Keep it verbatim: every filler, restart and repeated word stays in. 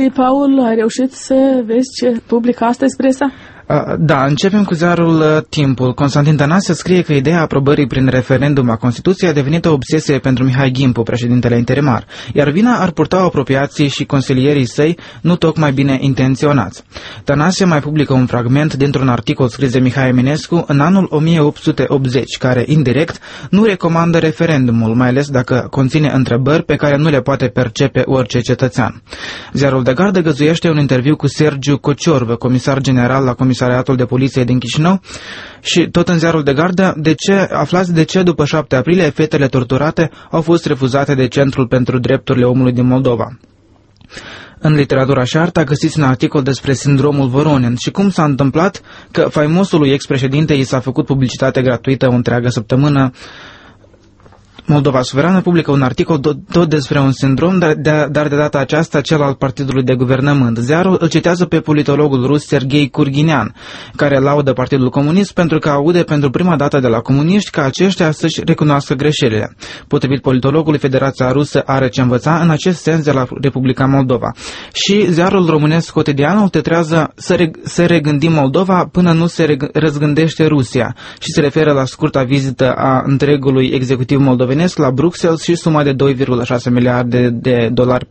informații, Paul, ai reușit să vezi ce publică astăzi presa? Da, începem cu ziarul Timpul. Constantin Tănase scrie că ideea aprobării prin referendum a Constituției a devenit o obsesie pentru Mihai Gimpu, președintele interimar, iar vina ar purta apropiații și consilierii săi nu tocmai bine intenționați. Tănase mai publică un fragment dintr-un articol scris de Mihai Eminescu în anul o mie opt sute optzeci, care, indirect, nu recomandă referendumul, mai ales dacă conține întrebări pe care nu le poate percepe orice cetățean. Ziarul de Gardă găzuiește un interviu cu Sergiu Cociorvă, comisar general la Comisariatul de Poliție din Chișinău, și tot în ziarul de Gardă, de ce, aflați de ce după șapte aprilie fetele torturate au fost refuzate de Centrul pentru Drepturile Omului din Moldova. În literatura și artă găsiți un articol despre sindromul Voronin și cum s-a întâmplat că faimosului ex-președinte i s-a făcut publicitate gratuită o întreagă săptămână. Moldova Suverană publică un articol tot despre un sindrom, dar de, dar de data aceasta cel al partidului de guvernământ. Ziarul îl citează pe politologul rus Serghei Kurghinean, care laudă Partidul Comunist pentru că aude pentru prima dată de la comuniști ca aceștia să-și recunoască greșelile. Potrivit politologului, Federația Rusă are ce învăța în acest sens de la Republica Moldova. Și ziarul românesc Cotidianul tetrează să, reg să regândim Moldova până nu se răzgândește Rusia și se referă la scurta vizită a întregului executiv moldovenesc la Bruxelles și suma de doi virgulă șase miliarde de dolari